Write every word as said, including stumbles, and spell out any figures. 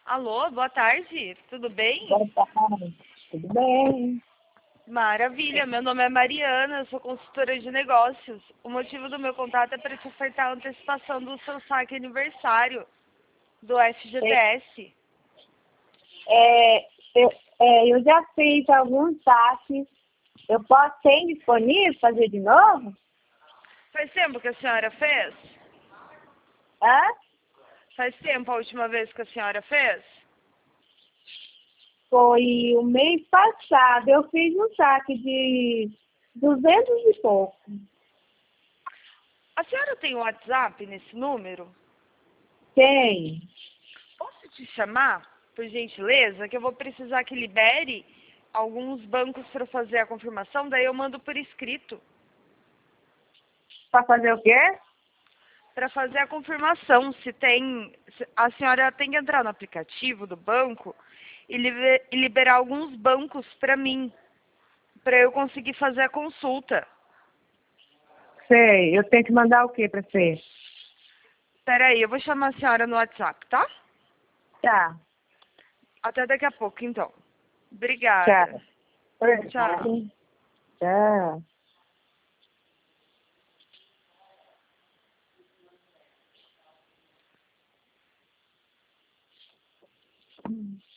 Alô, boa tarde, tudo bem? Boa tarde. Tudo bem? Maravilha, meu nome é Mariana, eu sou consultora de negócios. O motivo do meu contato é para te ofertar a antecipação do seu saque aniversário do F G T S. É, eu, é, eu já fiz alguns saques. Eu posso ter disponível fazer de novo? Faz tempo que a senhora fez? Hã? Faz tempo a última vez que a senhora fez? Foi o mês passado. Eu fiz um saque de duzentos e pouco. A senhora tem o WhatsApp nesse número? Tem. Posso te chamar, por gentileza, que eu vou precisar que libere alguns bancos para fazer a confirmação, daí eu mando por escrito. Para fazer o quê? Para fazer a confirmação, se tem, se- a senhora tem que entrar no aplicativo do banco e libe- e liberar alguns bancos para mim, para eu conseguir fazer a consulta. Sei. Eu tenho que mandar o quê para você? Espera aí, eu vou chamar a senhora no WhatsApp, tá? Tá. Até daqui a pouco, então. Tchau. Obrigada. Tchau. Tchau. Hum.